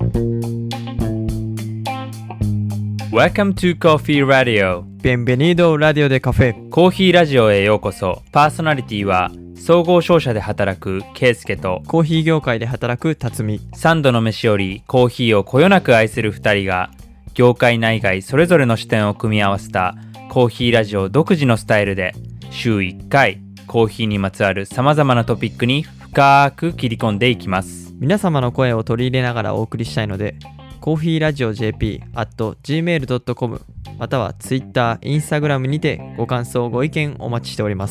Welcome to Coffee Radio. Bienvenido Radio de Café。 コーヒーラジオへようこそ。パーソナリティは総合商社で働くケイスケとコーヒー業界で働く辰巳。 3度の飯よりコーヒーをこよなく愛する2人が業界内外それぞれの視点を組み合わせたコーヒーラジオ独自のスタイルで週1回コーヒーにまつわるさまざまなトピックに深く切り込んでいきます。 皆様の声を取り入れながらお送りしたいので、コーヒーラジオ JP@gmail.com または Twitter、Instagram にてご感想ご意見お待ちしております。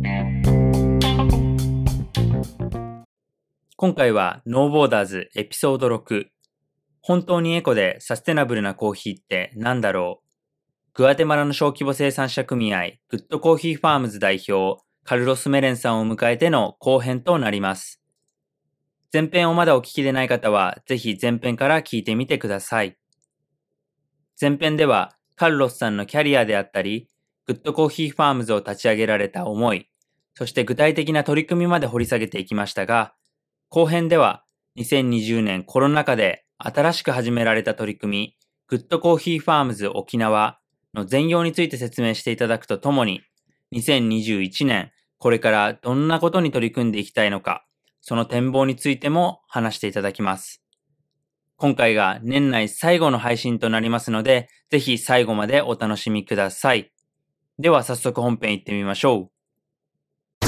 今回はノーボーダーズエピソード6。本当にエコでサステナブルなコーヒーって何だろう。グアテマラの小規模生産者組合グッドコーヒーファームズ代表カルロス・メレンさんを迎えての後編となります。前編をまだお聞きでない方はぜひ前編から聞いてみてください。前編ではカルロスさんのキャリアであったり、グッドコーヒーファームズを立ち上げられた思い、そして具体的な取り組みまで掘り下げていきましたが、後編では2020年コロナ禍で新しく始められた取り組み、グッドコーヒーファームズ沖縄の全容について説明していただくとともに、2021年これからどんなことに取り組んでいきたいのか、その展望についても話していただきます。今回が年内最後の配信となりますので、ぜひ最後までお楽しみください。では早速本編行ってみましょう。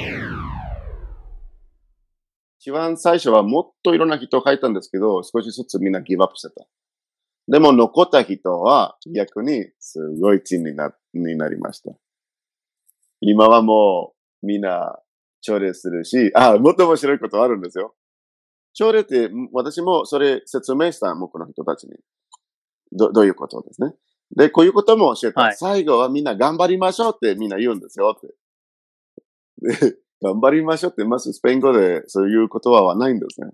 一番最初はもっといろんな人がいたんですけど、少しずつみんなギブアップしてた。でも残った人は逆にすごいチームになりました。今はもうみんな朝礼するし、もっと面白いことあるんですよ。朝礼って私もそれ説明した向こうの人たちに。どういうことですね。で、こういうことも教えた。はい、最後はみんな頑張りましょうってみんな言うんですよって。で、頑張りましょうってまずスペイン語でそういう言葉はないんですね。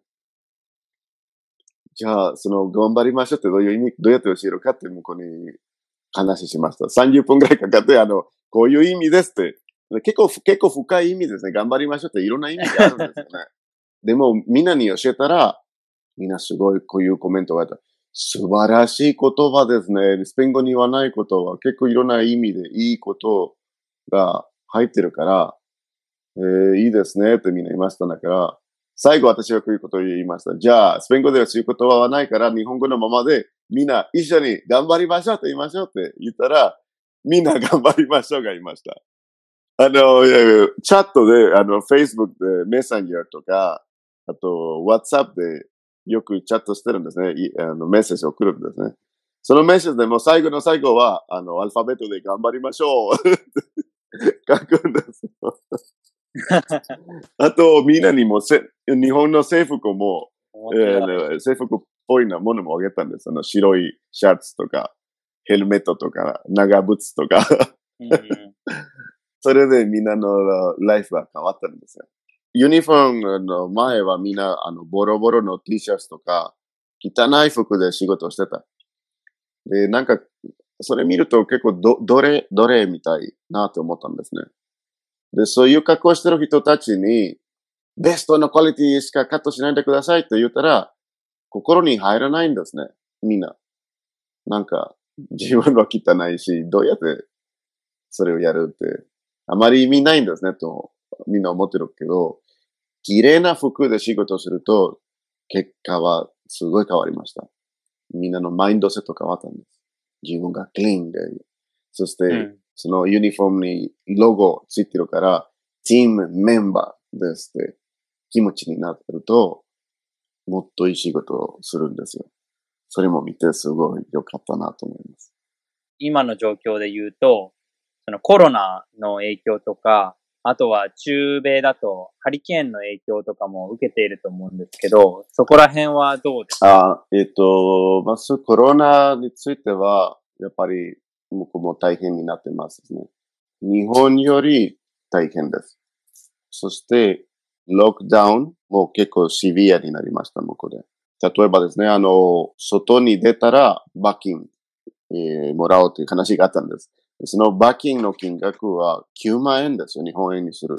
じゃあ、その頑張りましょうってどういう意味、どうやって教えるかって向こうに話しました。30分くらいかかって、こういう意味ですって。結構深い意味ですね。頑張りましょうっていろんな意味があるんですよね。でも、みんなに教えたら、みんなすごいこういうコメントがあった。素晴らしい言葉ですね。スペイン語に言わないことは結構いろんな意味でいいことが入ってるから、いいですねってみんな言いましただから、最後私はこういうことを言いました。じゃあ、スペイン語ではそういう言葉はないから、日本語のままでみんな一緒に頑張りましょうって言いましょうって言ったら、みんな頑張りましょうが言いました。チャットで、Facebook でメッセンジャーとか、あと、WhatsApp でよくチャットしてるんですね。メッセージを送るんですね。そのメッセージでも最後の最後は、アルファベットで頑張りましょう書くんですよ。あと、みんなにも日本の制服も、制服っぽいなものもあげたんです。白いシャツとか、ヘルメットとか、長靴とか。それでみんなのライフが変わったんですよ。ユニフォームの前はみんな、ボロボロの T シャツとか、汚い服で仕事をしてた。で、なんか、それ見ると結構奴隷みたいなと思ったんですね。で、そういう格好してる人たちに、ベストのクオリティしかカットしないでくださいと言ったら、心に入らないんですね。みんな。なんか、自分は汚いし、どうやってそれをやるって、あまり意味ないんですね、とみんな思ってるけど、綺麗な服で仕事をすると、結果はすごい変わりました。みんなのマインドセット変わったんです。自分がクリーンで、そして、そのユニフォームにロゴついてるから、チームメンバーですって気持ちになってると、もっといい仕事をするんですよ。それも見てすごい良かったなと思います。 今の状況で言うと、そのコロナの影響とか、あとは中米だとハリケーンの影響とかも受けていると思うんですけど、そこら辺はどうですか？ まずコロナについては、やっぱり向こうも大変になってますね。日本より大変です。そして、ロックダウンも結構シビアになりました、向こうで。例えばですね、外に出たら罰金、もらおうという話があったんです。その罰金の金額は9万円ですよ、日本円にすると。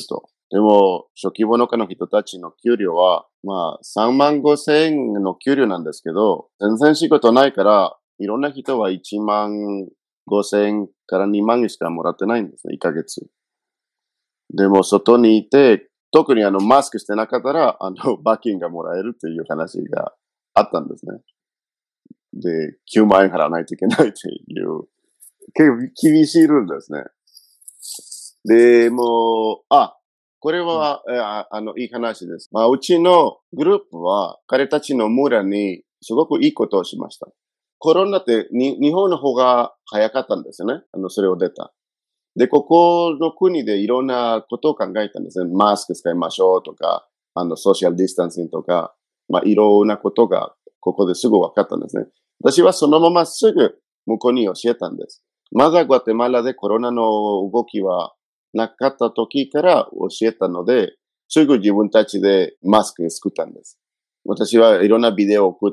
でも、小規模農家の人たちの給料は、まあ、3万5千円の給料なんですけど、全然仕事ないから、いろんな人は1万5千円から2万円しかもらってないんですね、1ヶ月。でも、外にいて、特にマスクしてなかったら、罰金がもらえるという話があったんですね。で、9万円払わないといけないという、結構厳しいルールですね。で、もう、これは、いい話です。まあ、うちのグループは、彼たちの村にすごくいいことをしました。コロナって日本の方が早かったんですよね。それを出た。で、ここの国でいろんなことを考えたんですね。マスク使いましょうとか、ソーシャルディスタンスとか、まあ、いろんなことが、ここですぐ分かったんですね。私はそのまますぐ向こうに教えたんです。まだグアテマラでコロナの動きはなかった時から教えたので、すぐ自分たちでマスク作ったんです。私はいろんなビデオを送って、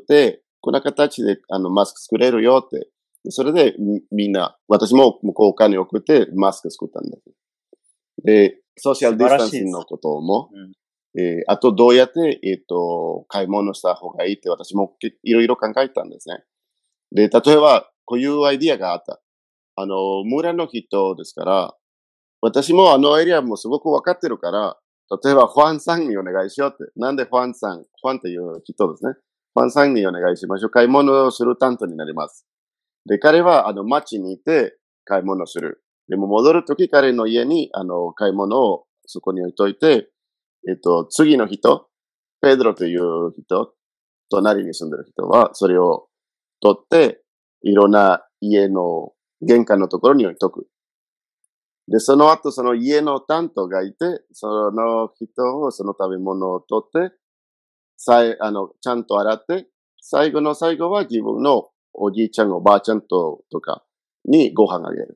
こんな形でマスク作れるよって。それでみんな、私も向こうお金を送ってマスク作ったんです。で、ソーシャルディスタンスのことも、あとどうやって、買い物した方がいいって私もいろいろ考えたんですね。で、例えば、こういうアイディアがあった。村の人ですから、私もエリアもすごくわかってるから、例えば、ファンさんにお願いしようって。なんでファンさん、ファンっていう人ですね。ファンさんにお願いしましょう。買い物をする担当になります。で、彼は、街にいて買い物する。でも戻るとき彼の家に、買い物をそこに置いといて、次の人、ペドロという人、隣に住んでる人は、それを取って、いろんな家の玄関のところに置いとく。で、その後、その家の担当がいて、その人を、その食べ物を取って、ちゃんと洗って、最後の最後は自分のおじいちゃん、おばあちゃんとかにご飯あげる。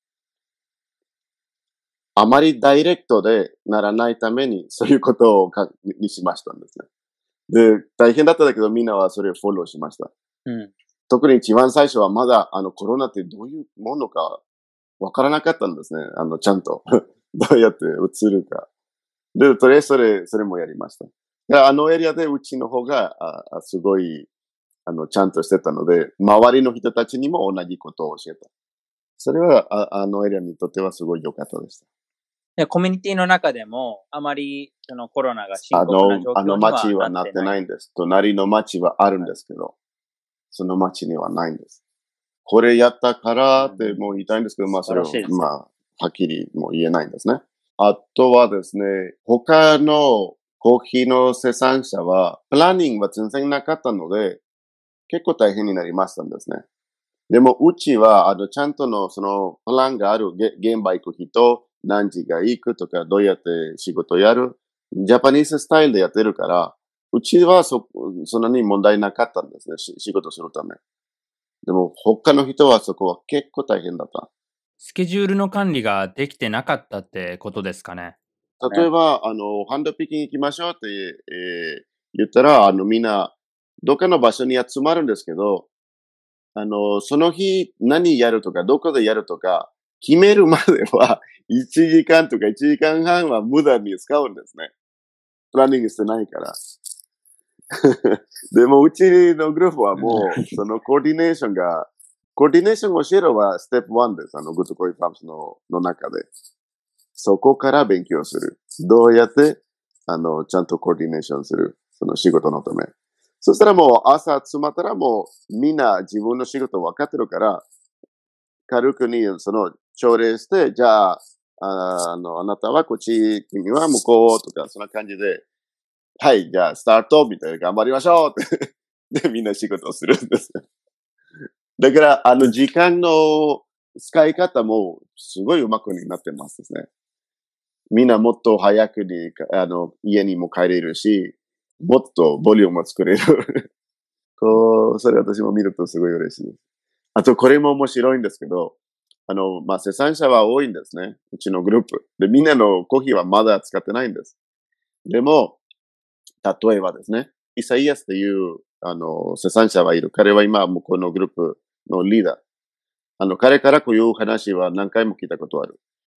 あまりダイレクトでならないために、そういうことをにしましたんですね。で、大変だったんだけど、みんなはそれをフォローしました。特に一番最初はまだ、コロナってどういうものかわからなかったんですね。ちゃんと。どうやって映るか。で、とりあえずそれもやりました。エリアでうちの方が、すごい、ちゃんとしてたので、周りの人たちにも同じことを教えた。それは、エリアにとってはすごい良かったでした。 で、コミュニティの中でも、あまり、コロナが深刻な状況には町はなってないんです。隣の町はあるんですけど、その町にはないんです。これやったからってもう言いたいんですけど、まあそれを、はっきりもう言えないんですね。あとはですね、他のコーヒーの生産者は、プランニングは全然なかったので、結構大変になりましたんですね。でも、うちは、ちゃんとの、その、プランがある、現場行く人、何時が行くとか、どうやって仕事やる、ジャパニーズスタイルでやってるから、うちはそんなに問題なかったんですね、仕事するため。でも、他の人はそこは結構大変だった。 スケジュールの管理ができてなかったってことですかね。 例えば、ハンドピッキング行きましょうって、言ったら、みんな、どっかの場所に集まるんですけど、その日何やるとか、どこでやるとか、決めるまでは、1時間とか1時間半は無駄に使うんですね。プランニングしてないから。でも、うちのグループはもう、そのコーディネーションを教えるはステップ1です。グッドコーヒーファームズの中で。そこから勉強する。どうやって、ちゃんとコーディネーションする。その仕事のため。そしたらもう朝集まったらもうみんな自分の仕事分かってるから、軽くにその朝礼して、じゃあ、あなたはこっち、君は向こうとか、そんな感じで、はい、じゃあスタートみたいな頑張りましょうって。で、みんな仕事をするんです。だから、時間の使い方もすごい上手くなってますですね。みんなもっと早くに、家にも帰れるし、もっとボリュームを作れる。それ私も見るとすごい嬉しいです。あと、これも面白いんですけど、生産者は多いんですね。うちのグループ。で、みんなのコーヒーはまだ使ってないんです。でも、例えばですね、イサイアスという、生産者はいる。彼は今、向こうのグループのリーダー。彼からこういう話は何回も聞いたことある。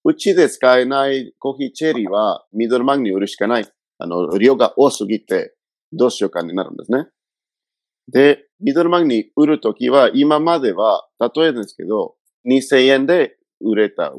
うちで使えないコーヒーチェリーはミドルマンに売るしかない。量が多すぎてどうしようかになるんですね。で、ミドルマンに売るときは、今までは、例えですけど、2000円で売れた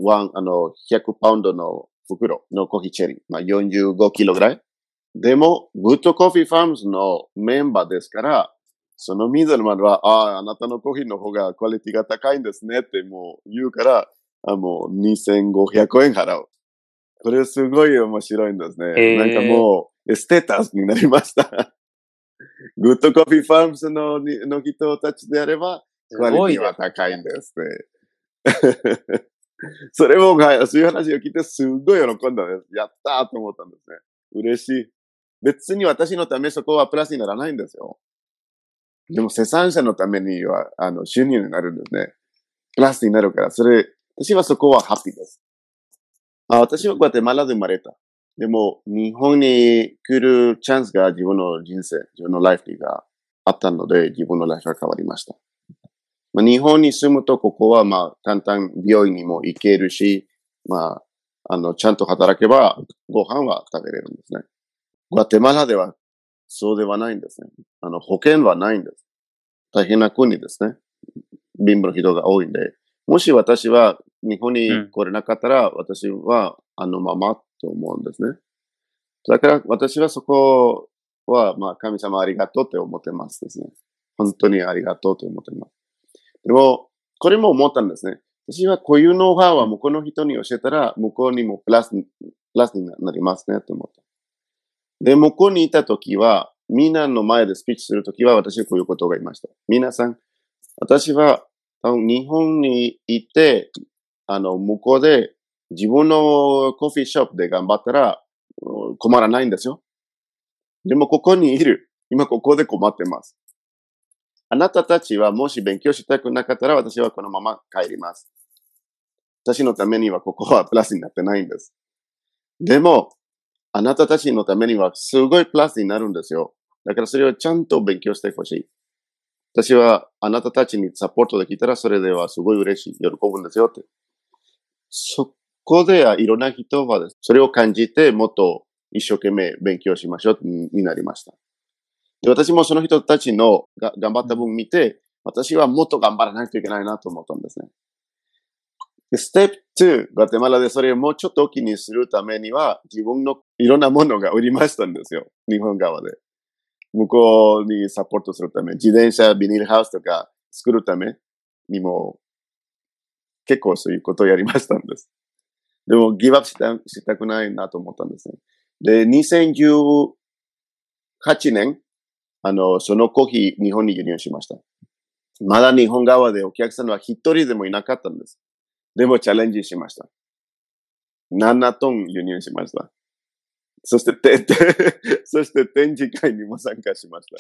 100パウンドの袋のコーヒーチェリー。まあ、45キロぐらい。でも、グッドコーヒーファームズのメンバーですから、そのミドルマンは、あなたのコーヒーの方がクオリティが高いんですねってもう言うから、もう2500円払う。これすごい面白いんですね。なんかもう、ステータスになりました。グッドコーヒーファームズの人たちであれば、クオリティは高いんですね。それも、そういう話を聞いてすごい喜んだんです。やったーと思ったんですね。嬉しい。別に私のためそこはプラスにならないんですよ。でも生産者のためには、収入になるんですね。プラスになるから、私はそこはハッピーです。私はグアテマラで生まれた。でも、日本に来るチャンスが自分の人生、自分のライフがあったので、自分のライフが変わりました。日本に住むと、ここは簡単病院にも行けるし、ちゃんと働けばご飯は食べれるんですね。グアテマラではそうではないんですね。保険はないんです。大変な国ですね。貧乏の人が多いんで。もし私は日本に来れなかったら、私はままと思うんですね。だから私はそこは、神様ありがとうって思ってますですね。本当にありがとうと思ってます。でも、これも思ったんですね。私はこういうノウハウは向こうの人に教えたら、向こうにもプラスになりますねと思った。で、向こうにいたときは、みんなの前でスピーチするときは、私はこういうことが言いました。皆さん、私は日本にいて、向こうで自分のコーヒーショップで頑張ったら困らないんですよ。でもここにいる。今ここで困ってます。あなたたちはもし勉強したくなかったら私はこのまま帰ります。私のためにはここはプラスになってないんです。でも、あなたたちのためにはすごいプラスになるんですよ。だからそれをちゃんと勉強してほしい。私はあなたたちにサポートできたらそれではすごい嬉しい。喜ぶんですよって。そこでいろんな人はそれを感じてもっと一生懸命勉強しましょうになりました。で、私もその人たちの頑張った分見て、私はもっと頑張らないといけないなと思ったんですね。で、ステップ2、ガテマラでそれをもうちょっと大きにするためには、自分のいろんなものが売りましたんですよ。日本側で。向こうにサポートするため、自転車、ビニールハウスとか作るためにも、結構そういうことをやりましたんです。でも、ギブアップしたくないなと思ったんですね。で、2018年、そのコーヒー日本に輸入しました。まだ日本側でお客さんは一人でもいなかったんです。でもチャレンジしました。7トン輸入しました。そして展示会にも参加しました。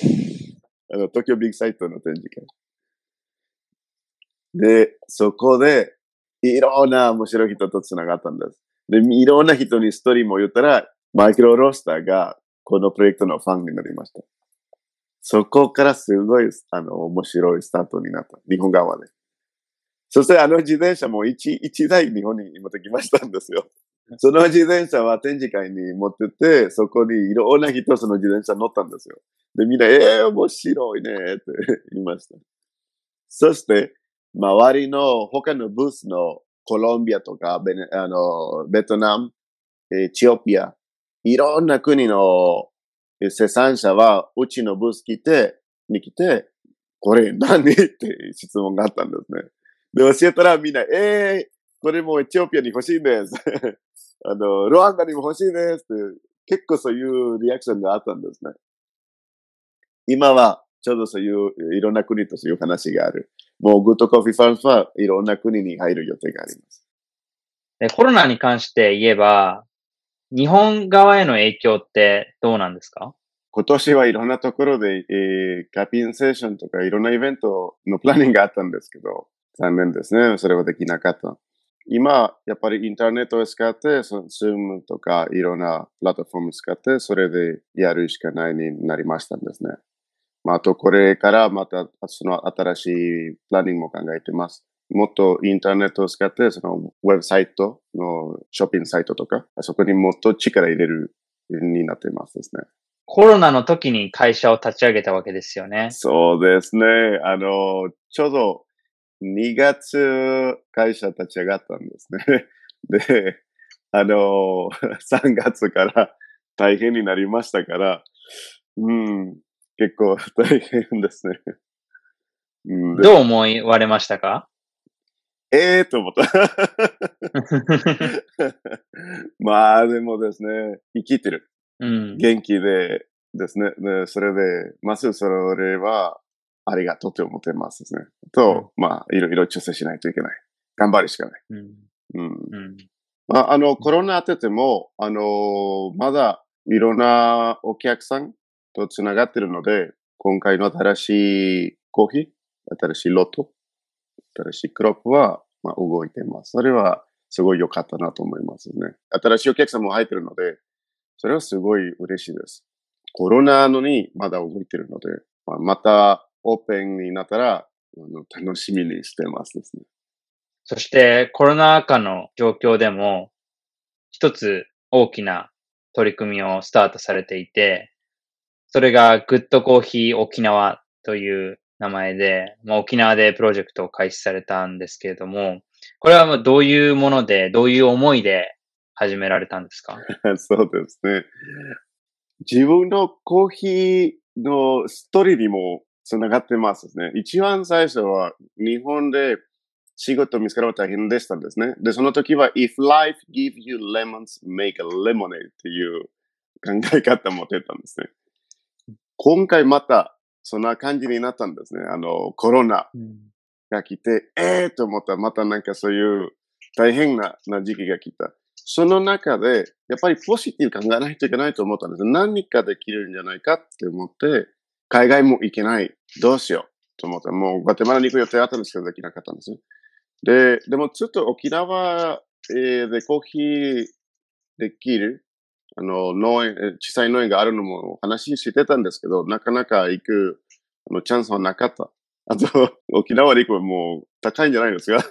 東京ビッグサイトの展示会。で、そこで、いろんな面白い人と繋がったんです。で、いろんな人にストーリーも言ったら、マイクロロースターがこのプロジェクトのファンになりました。そこからすごい、面白いスタートになった。日本側で。そして自転車も一台日本に持ってきましたんですよ。その自転車は展示会に持ってて、そこにいろんな人その自転車乗ったんですよ。で、みんな、面白いねって言いました。そして、周りの他のブースのコロンビアとか、ベトナム、エチオピア、いろんな国の生産者は、うちのブースに来て、これ何って質問があったんですね。で、教えたらみんな、これもエチオピアに欲しいです。ルワンダにも欲しいですって、結構そういうリアクションがあったんですね。今は、ちょうどそういういろんな国とそういう話がある。もうグッドコーヒーファームズはいろんな国に入る予定があります。 コロナに関して言えば、日本側への影響ってどうなんですか？ 今年はいろんなところで、カピンセーションとかいろんなイベントのプランニングがあったんですけど、残念ですね。それはできなかった。今、やっぱりインターネットを使って、Zoom とかいろんなプラットフォームを使って、それでやるしかないになりましたんですね。あとこれからまたその新しいプランニングも考えてます。 もっとインターネットを使って、そのウェブサイトのショッピングサイトとか、そこにもっと力入れるようになっていますですね。 コロナの時に会社を立ち上げたわけですよね。 そうですね。ちょうど2月会社立ち上がったんですね。で、3月から大変になりましたから、結構大変ですね。 どう思われましたか？ と思った。まあでもですね、生きてる。元気でですね。で、それで、まずそれはありがとうって思ってますですね。と、まあ、いろいろ調整しないといけない。頑張るしかない。コロナ当てても、まだいろんなお客さんとつながってるので、今回の新しいコーヒー、新しいロット、新しいクロップは、まあ、動いてます。それはすごい良かったなと思いますね。新しいお客さんも入ってるので、それはすごい嬉しいです。コロナのにまだ動いてるので、またオープンになったら、楽しみにしてますですね。 そしてコロナ禍の状況でも、一つ大きな取り組みをスタートされていて、それがグッドコーヒー沖縄という名前で、沖縄でプロジェクトを開始されたんですけれども、これはどういうもので、どういう思いで始められたんですか？ そうですね。自分のコーヒーのストーリーにもつながってますね。一番最初は日本で仕事見つかるのは大変でしたんですね。で、その時は If life give you lemons, make a lemonade っていう考え方も出たんですね。今回またそんな感じになったんですね。コロナが来て、と思ったらまたなんかそういう大変な時期が来た。その中で、やっぱりポジティブ考えないといけないと思ったんです。何かできるんじゃないかって思って、海外も行けない。どうしようと思った。もう、グアテマラに行く予定あったんですけど、できなかったんです。でもちょっと沖縄、でコーヒーできる、農園、小さい農園があるのも話してたんですけど、なかなか行く、チャンスはなかった。あと、沖縄で行くもう高いんじゃないですか。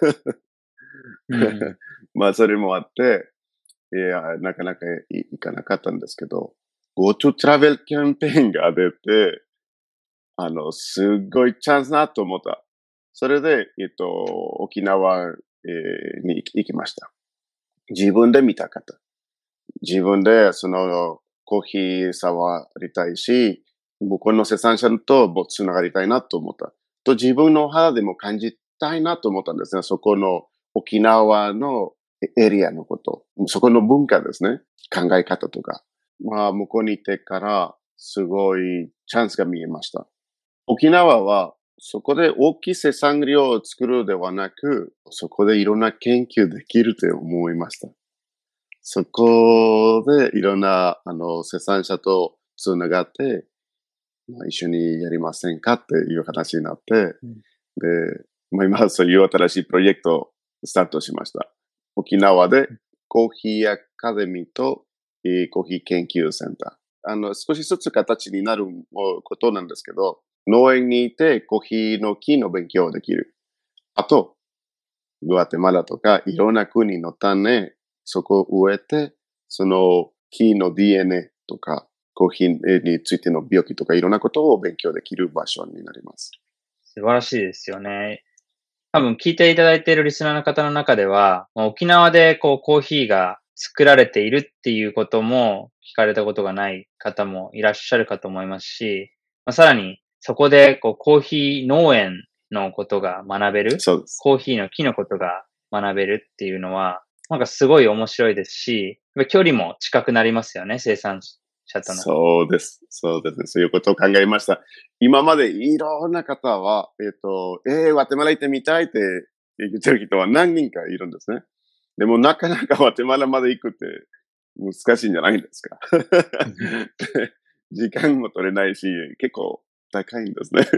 まあ、それもあって、なかなか行かなかったんですけど、GoTo トラベルキャンペーンが出て、すごいチャンスなと思った。それで、沖縄、に行きました。自分で見たかった。自分で、コーヒー触りたいし、向こうの生産者ともつながりたいなと思った。と、自分の肌でも感じたいなと思ったんですね。そこの沖縄のエリアのこと。そこの文化ですね。考え方とか。まあ、向こうに行ってから、すごいチャンスが見えました。沖縄は、そこで大きい生産量を作るではなく、そこでいろんな研究できると思いました。そこでいろんな、生産者とつながって、一緒にやりませんかっていう話になって、で、今そういう新しいプロジェクトをスタートしました。沖縄でコーヒーアカデミーとコーヒー研究センター。少しずつ形になることなんですけど、農園にいてコーヒーの木の勉強できる。あと、グアテマラとかいろんな国の種、そこを植えて、その木の DNA とか、コーヒーについての病気とかいろんなことを勉強できる場所になります。 素晴らしいですよね。多分聞いていただいているリスナーの方の中では、沖縄でコーヒーが作られているっていうことも聞かれたことがない方もいらっしゃるかと思いますし、さらにそこでコーヒー農園のことが学べる、 そうです。 コーヒーの木のことが学べるっていうのは、なんかすごい面白いですし、距離も近くなりますよね、生産者との。 そうです。そうですね。そういうことを考えました。今までいろんな方は、ワテマラ行ってみたいって言ってる人は何人かいるんですね。でもなかなかワテマラまで行くって難しいんじゃないんですか。時間も取れないし、結構高いんですね。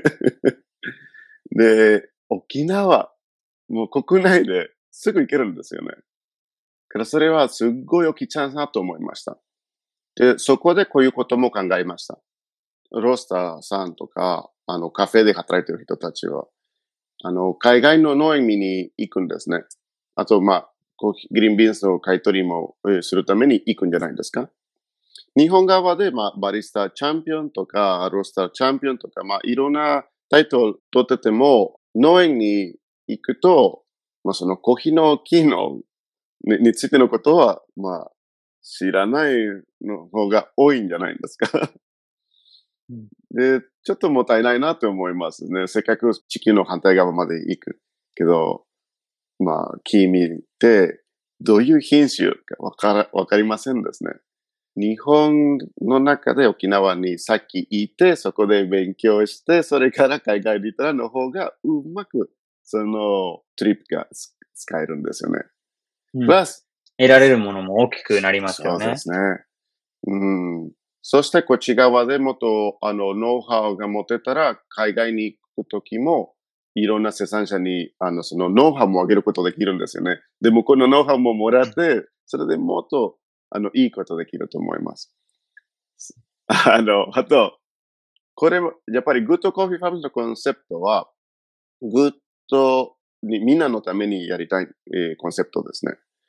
で、沖縄、もう国内ですぐ行けるんですよね。だからそれはすっごい大きいチャンスだと思いました。で、そこでこういうことも考えました。ロースターさんとか、カフェで働いてる人たちは、 海外の農園見に行くんですね。あと、グリーンビーンズの買い取りもするために行くんじゃないですか。日本側で、バリスタチャンピオンとか、ロースターチャンピオンとか、いろんなタイトル取ってても、農園に行くと、そのコーヒーの機能についてのことは、知らないの方が多いんじゃないんですか。で、ちょっともったいないなと思いますね。せっかく地球の反対側まで行くけど、木見て、どういう品種かわかりませんですね。日本の中で沖縄にさっき行って、そこで勉強して、それから海外に行ったらの方がうまく、そのトリップが使えるんですよね。プラス、 得られるものも大きくなりますよね。 そうですね。そしてこっち側でもっと、ノウハウが持てたら、海外に行くときも、いろんな生産者に、そのノウハウも上げることできるんですよね。でもこのノウハウももらって、それでもっと、いいことできると思います。あと、これも、やっぱりグッドコーヒーファームズのコンセプトは、グッドに、みんなのためにやりたい、コンセプトですね。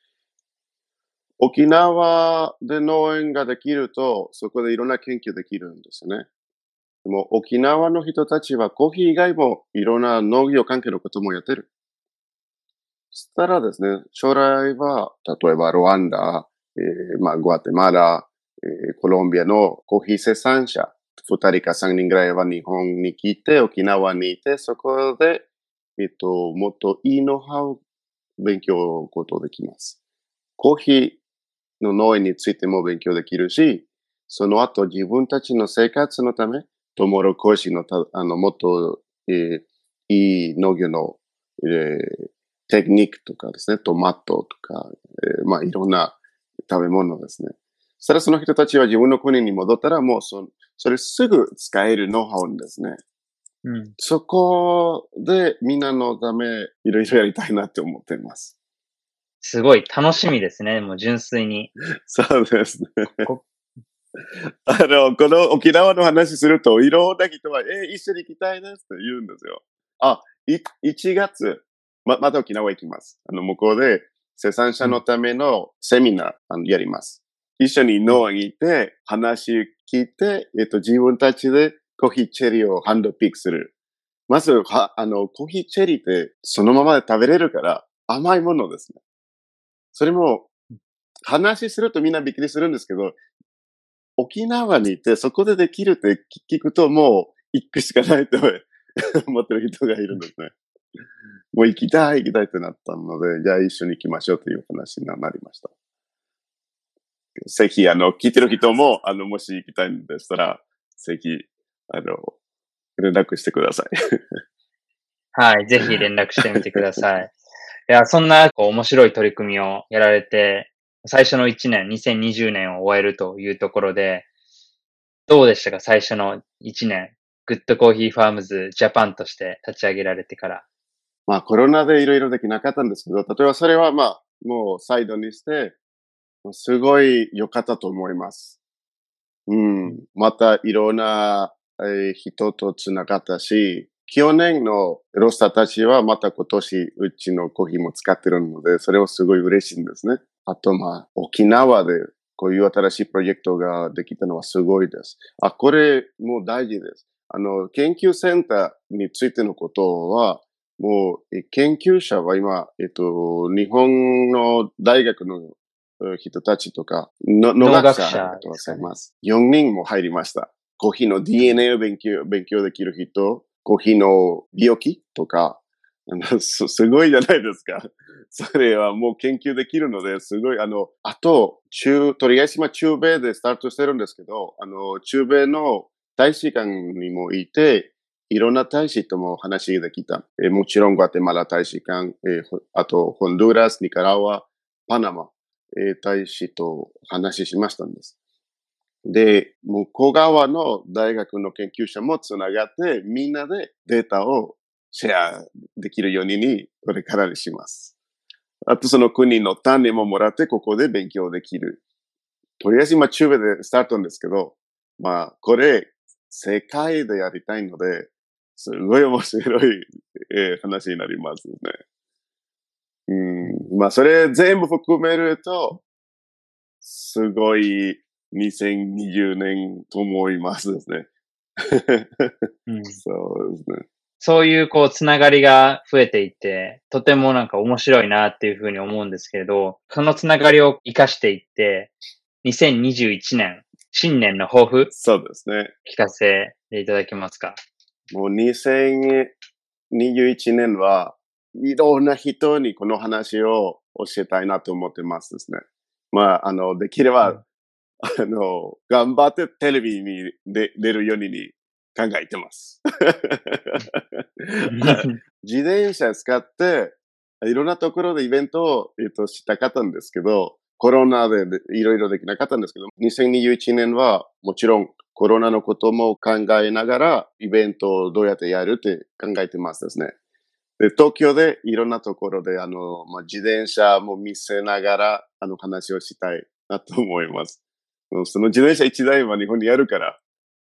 沖縄で農園ができると、そこでいろんな研究できるんですよね。でも沖縄の人たちはコーヒー以外もいろんな農業関係のこともやってる。そしたらですね、将来は、例えばロワンダ、グアテマラ、コロンビアのコーヒー生産者、2人か3人ぐらいは日本に来て、沖縄にいて、そこで、もっといいノウハウを勉強することできます。コーヒーの農園についても勉強できるし、その後自分たちの生活のため、トウモロコシのもっと、いい農業の、テクニックとかですね、トマトとか、いろんな食べ物ですね。そしたらその人たちは自分の国に戻ったらもうそれすぐ使えるノウハウですね。そこでみんなのためいろいろやりたいなって思っています。 すごい楽しみですね、もう純粋に。 そうですね。この沖縄の話すると、いろんな人は、一緒に行きたいですって言うんですよ。1月、また沖縄行きます。向こうで生産者のためのセミナー、やります。一緒に農園に行って、話聞いて、自分たちでコーヒーチェリーをハンドピックする。まず、コーヒーチェリーってそのままで食べれるから甘いものですね。それも、話するとみんなびっくりするんですけど、沖縄にいてそこでできるって聞くともう行くしかないと思ってる人がいるんですね。もう行きたいってなったので、じゃあ一緒に行きましょうという話になりました。ぜひ、聞いてる人も、もし行きたいんでしたら、ぜひ、連絡してください。 はい、ぜひ連絡してみてください。いや、そんな面白い取り組みをやられて、最初の1年、2020年を終えるというところで、どうでしたか、最初の1年。グッドコーヒーファームズジャパンとして立ち上げられてから。 コロナでいろいろできなかったんですけど、例えばそれはもうサイドにして、すごい良かったと思います。またいろんな、人とつながったし、去年のロースターたちはまた今年うちのコーヒーも使ってるので、それはすごい嬉しいんですね。あと沖縄でこういう新しいプロジェクトができたのはすごいです。これもう大事です。研究センターについてのことは、もう研究者は今、日本の大学の人たちとか、農学者だと思います。4人も入りました。コーヒーの DNA を勉強できる人、コーヒーの病気とか、すごいじゃないですか。それはもう研究できるので、すごい、あと、とりあえず中米でスタートしてるんですけど、中米の大使館にもいて、いろんな大使とも話できた。もちろん、グアテマラ大使館、あと、ホンドゥラス、ニカラワ、パナマ、大使と話しましたんです。で、向こう側の大学の研究者もつながって、みんなでデータをシェアできるようにこれからにします。あとその国の種ももらってここで勉強できる。とりあえず今中米でスタートなんですけど、これ世界でやりたいので、 すごい面白い、話になりますね。まあ、それ全部含めると、すごい2020年と思いますですね。そうですね。 そういうつながりが増えていって、とてもなんか面白いなっていうふうに思うんですけれど、そのつながりを活かしていって、2021年、新年の抱負、 そうですね。 聞かせていただけますか？ もう2021年はいろんな人にこの話を教えたいなと思ってますですね。まあ、できれば、頑張ってテレビに出るように考えてます。自転車使って、いろんなところでイベントを、したかったんですけど、コロナでいろいろできなかったんですけど、2021年はもちろんコロナのことも考えながら、イベントをどうやってやるって考えてますですね。で、東京でいろんなところで、自転車も見せながら、話をしたいなと思います。その自転車1台は日本にあるから、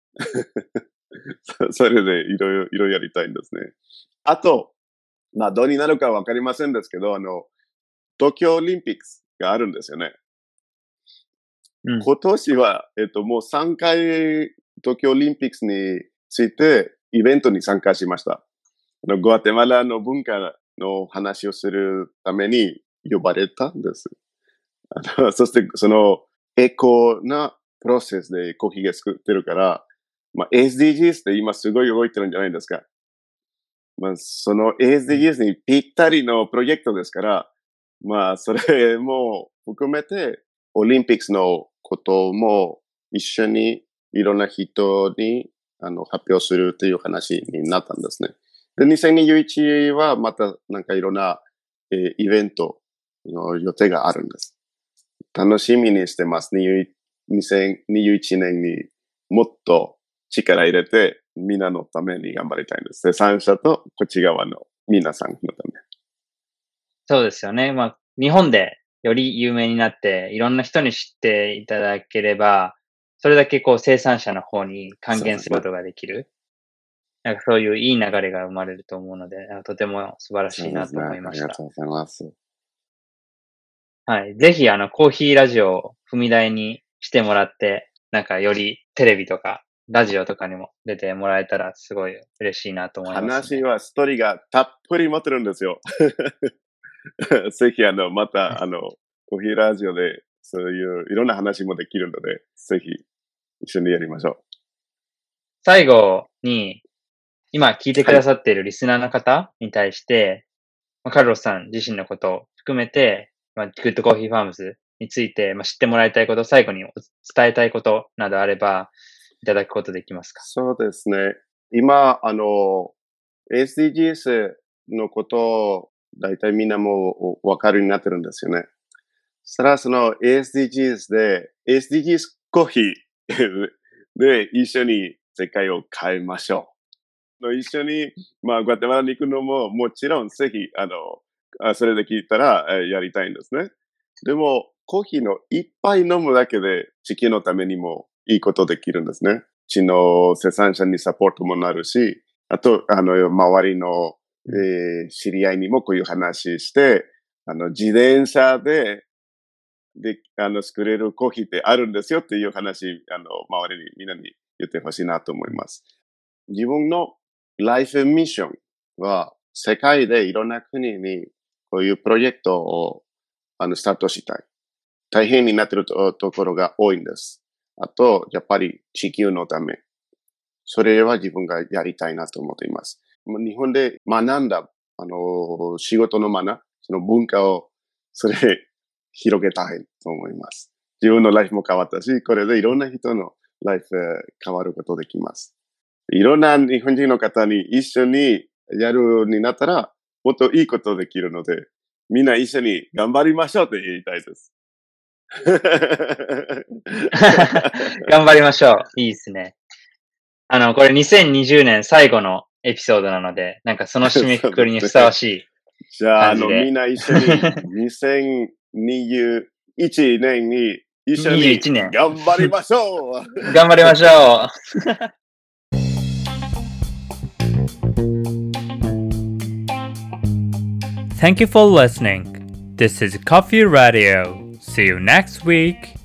それでいろいろやりたいんですね。あと、まあ、どうになるかわかりませんですけど、東京オリンピックスがあるんですよね。今年は、もう3回東京オリンピックスについてイベントに参加しました。グアテマラの文化の話をするために呼ばれたんです。そして、そのエコなプロセスでコーヒーが作ってるから、まあ、SDGs って今すごい動いてるんじゃないですか。まあ、その SDGs にぴったりのプロジェクトですから、まあ、それも含めて、オリンピックスのことも一緒にいろんな人に発表するという話になったんですね。で、2021はまたなんかいろんな、イベントの予定があるんです。楽しみにしてます。2021年にもっと力入れて、みんなのために頑張りたいんです。生産者とこっち側の皆さんのため。 そうですよね。まあ、日本でより有名になって、いろんな人に知っていただければ、それだけ生産者の方に還元することができる。なんかそういういい流れが生まれると思うので、とても素晴らしいなと思いました。 ありがとうございます。 はい。ぜひ、コーヒーラジオを踏み台にしてもらって、なんかよりテレビとか、ラジオとかにも出てもらえたらすごい嬉しいなと思います、ね。 話はストーリーがたっぷり持ってるんですよ。ぜひまたコーヒーラジオでそういういろんな話もできるので、ぜひ一緒にやりましょう。 最後に、今聞いてくださっているリスナーの方に対して、カルロスさん自身のことを含めて、グッドコーヒーファームズについて、知ってもらいたいこと、最後に伝えたいことなどあれば、いただくことできますか？ そうですね。今、SDGs のことを大体みんなもう分かるようになってるんですよね。それはその SDGs で、SDGs コーヒーで一緒に世界を変えましょう。一緒に、まあ、グアテマラに行くのももちろんぜひ、それで聞いたらやりたいんですね。でも、コーヒーの一杯飲むだけで地球のためにもいいことできるんですね。地の生産者にサポートもなるし、あと、周りの、知り合いにもこういう話して、自転車で、作れるコーヒーってあるんですよっていう話、周りにみんなに言ってほしいなと思います。自分のライフミッションは、世界でいろんな国にこういうプロジェクトをスタートしたい。大変になっているところが多いんです。あと、やっぱり地球のため。それは自分がやりたいなと思っています。日本で学んだ、仕事のその文化を、それ、広げたいと思います。自分のライフも変わったし、これでいろんな人のライフ変わることできます。いろんな日本人の方に一緒にやるようになったら、もっといいことできるので、みんな一緒に頑張りましょうって言いたいです。 頑張りましょう。いいですね。これ2020年最後のエピソードなので、なんかその締めくくりにふさわしいじゃあ、 感じで。 みんな一緒に2021年に一緒に 21年頑張りましょう頑張りましょう Thank you for listening. This is Coffee Radio. See you next week.